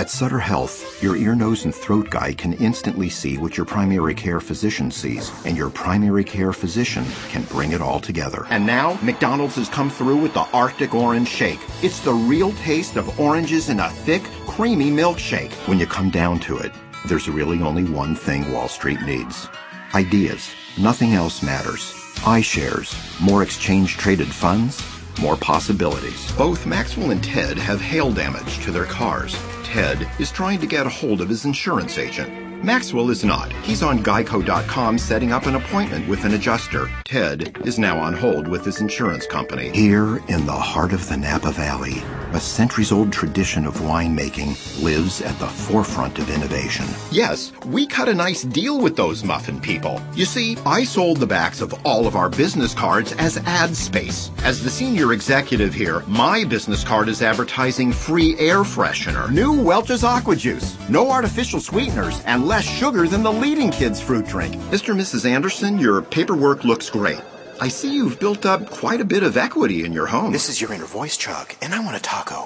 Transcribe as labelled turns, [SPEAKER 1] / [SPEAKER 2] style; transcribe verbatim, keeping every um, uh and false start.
[SPEAKER 1] At Sutter Health, your ear, nose, and throat guy can instantly see what your primary care physician sees, and your primary care physician can bring it all together.
[SPEAKER 2] And now, McDonald's has come through with the Arctic Orange Shake. It's the real taste of oranges in a thick, creamy milkshake.
[SPEAKER 1] When you come down to it, there's really only one thing Wall Street needs. Ideas. Nothing else matters. iShares. More exchange-traded funds. More possibilities.
[SPEAKER 2] Both Maxwell and Ted have hail damage to their cars. Ted is trying to get a hold of his insurance agent. Maxwell is not. He's on Geico dot com setting up an appointment with an adjuster. Ted is now on hold with his insurance company.
[SPEAKER 1] Here in the heart of the Napa Valley, a centuries-old tradition of winemaking lives at the forefront of innovation.
[SPEAKER 2] Yes, we cut a nice deal with those muffin people. You see, I sold the backs of all of our business cards as ad space. As the senior executive here, my business card is advertising free air freshener, new Welch's Aqua Juice, no artificial sweeteners, and less sugar than the leading kids' fruit drink. Mister and Missus Anderson, your paperwork looks great. I see you've built up quite a bit of equity in your home.
[SPEAKER 3] This is your inner voice, Chuck, and I want a taco.